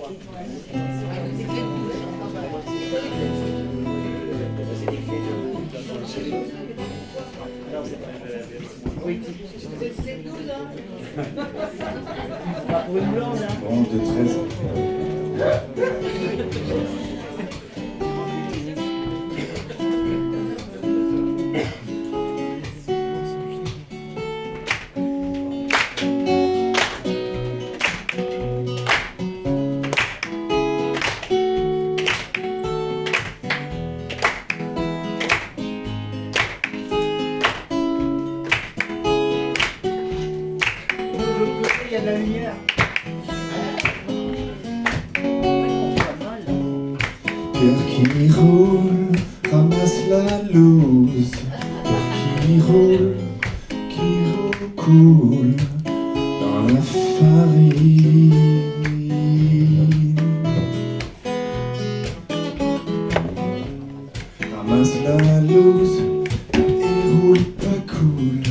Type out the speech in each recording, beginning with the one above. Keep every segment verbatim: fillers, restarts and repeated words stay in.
Bon, de treize ans. Il y a de la lumière. Cœur qui roule, ramasse la loose. Cœur qui roule, qui recoule dans la farine. Ramasse la loose et roule pas cool.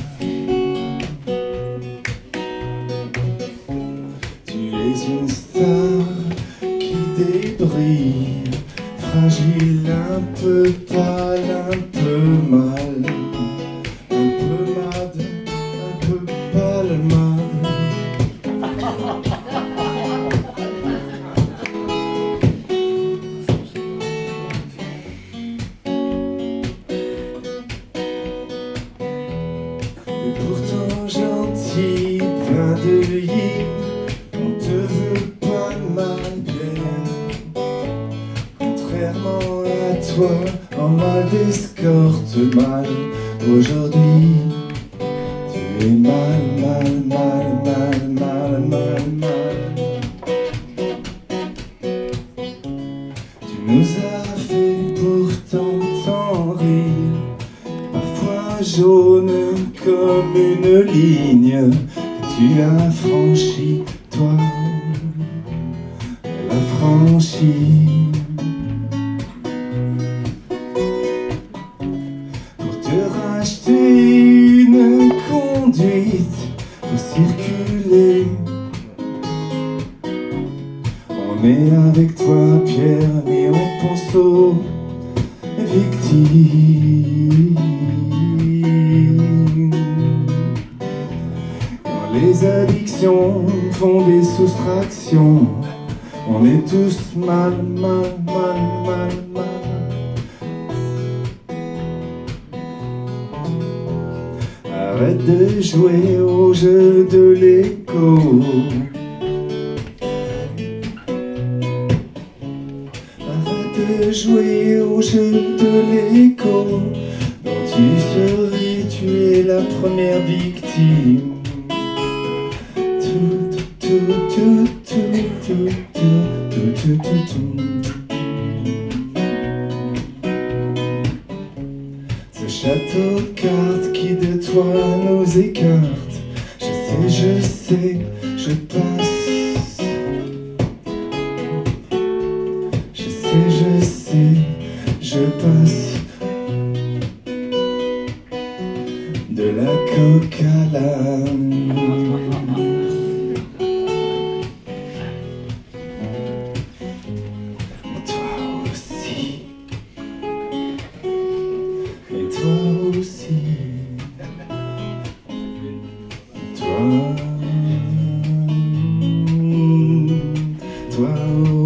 Tu es une star qui débrille, fragile, un peu pâle, un peu mal, un peu mad, un peu palmade. Et pourtant gentil, plein de yin, on te veut pas mal bien. Contrairement à toi, en mal d'escorte mal, aujourd'hui tu es mal, mal, mal, mal, mal, mal, mal. Tu nous as fait pourtant t'en rire, parfois jaune comme une ligne que tu as franchie, toi, la franchie. Pour te racheter une conduite, pour circuler. On est avec toi, Pierre, mais on pense aux victimes. Quand les addictions font des soustractions, on est tous mal, mal, mal, mal, mal. Arrête de jouer au jeu de l'écho. Arrête de jouer au jeu de l'écho, dont tu serais, tu es la première victime. Tout, tout, tout, tout, tout, tout, tout, tout, tout. Ce château de cartes qui de toi nous écarte, je sais, je sais, je passe. Je sais, je sais, je passe de la coque à l'âme. Mais toi aussi, et toi aussi, toi, toi aussi.